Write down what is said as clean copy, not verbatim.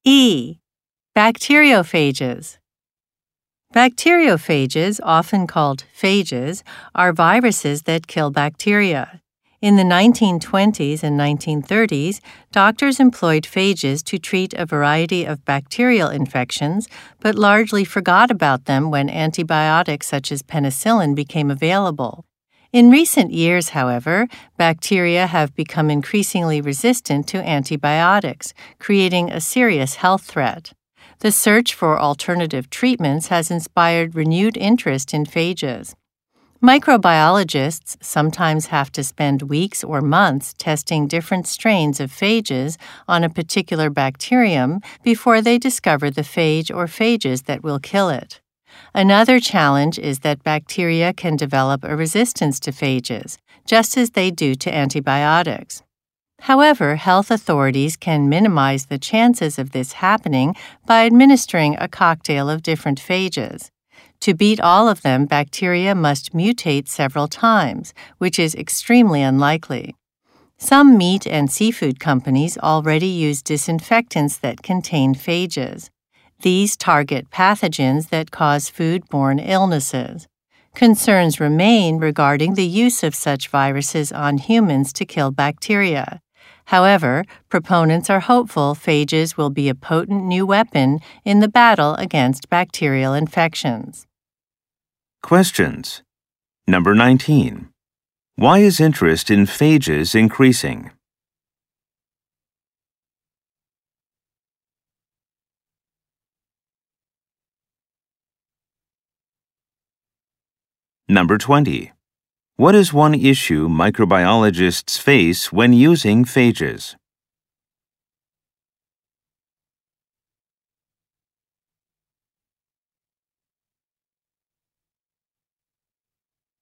E. Bacteriophages. Bacteriophages, often called phages, are viruses that kill bacteria. In the 1920s and 1930s, doctors employed phages to treat a variety of bacterial infections, but largely forgot about them when antibiotics such as penicillin became available. In recent years, however, bacteria have become increasingly resistant to antibiotics, creating a serious health threat. The search for alternative treatments has inspired renewed interest in phages. Microbiologists sometimes have to spend weeks or months testing different strains of phages on a particular bacterium before they discover the phage or phages that will kill it. Another challenge is that bacteria can develop a resistance to phages, just as they do to antibiotics. However, health authorities can minimize the chances of this happening by administering a cocktail of different phages. To beat all of them, bacteria must mutate several times, which is extremely unlikely. Some meat and seafood companies already use disinfectants that contain phages. These target pathogens that cause food-borne illnesses. Concerns remain regarding the use of such viruses on humans to kill bacteria. However, proponents are hopeful phages will be a potent new weapon in the battle against bacterial infections. Questions. Number 19. Why is interest in phages increasing? Number 20. What is one issue microbiologists face when using phages?